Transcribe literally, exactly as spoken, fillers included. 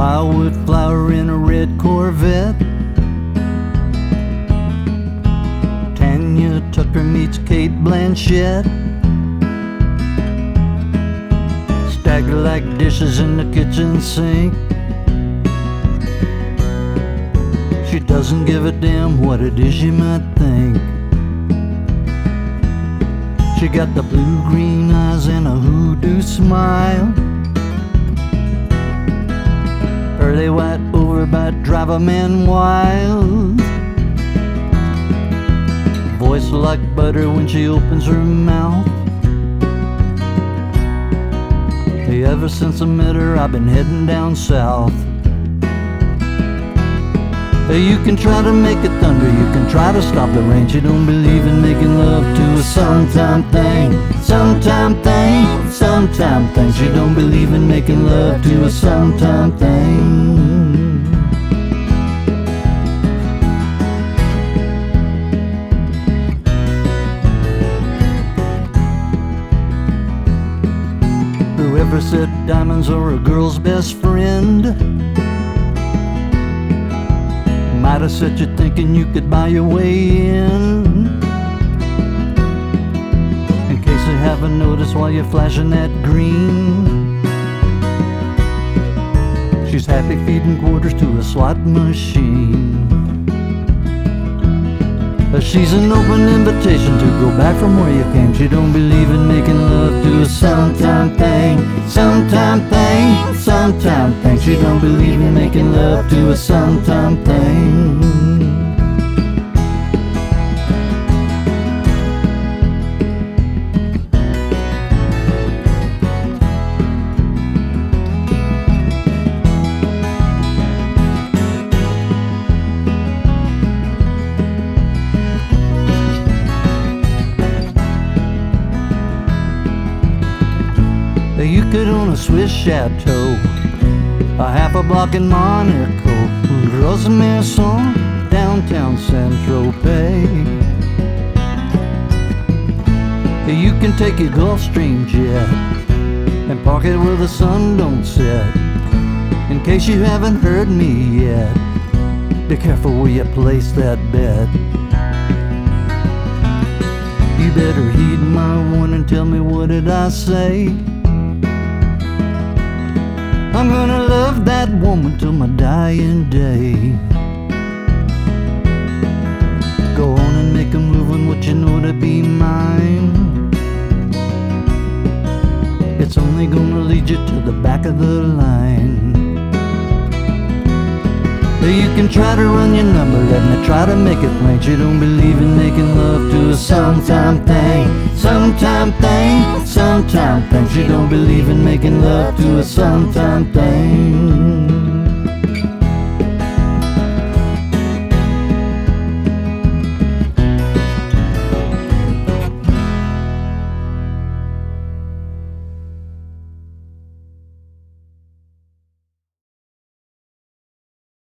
Wildwood flower in a red Corvette. Tanya Tucker meets Kate Blanchett. Stagger like dishes in the kitchen sink. She doesn't give a damn what it is you might think. She got the blue-green eyes and a hoodoo smile. Pearly white overbite drive a man wild. Voice like butter when she opens her mouth. Hey, ever since I met her, I've been heading down south. Hey, you can try to make it thunder, you can try to stop the rain. She don't believe in making love to a sometime thing. Sometime thing, sometime thing. She don't believe in making love to a sometime thing. Whoever said diamonds are a girl's best friend might have set you thinking you could buy your way in. In case you haven't noticed while you're flashing that green, she's happy feeding quarters to a slot machine. She's an open invitation to go back from where you came. She don't believe in making love to a sometime thing. Sometime thing, sometime thing. She don't believe in making love to a sometime thing. You could own a Swiss chateau, a half a block in Monaco, Rosemère, downtown Saint-Tropez. You can take your Gulfstream jet and park it where the sun don't set. In case you haven't heard me yet, be careful where you place that bet. You better heed my warning, tell me what did I say? I'm gonna love that woman till my dying day. Go on and make a move on what you know to be mine. It's only gonna lead you to the back of the line. You can try to run your number, let me try to make it plain. She don't believe in making love to a sometime thing. Sometime thing, sometime thing. She don't believe in making love to a sometime thing.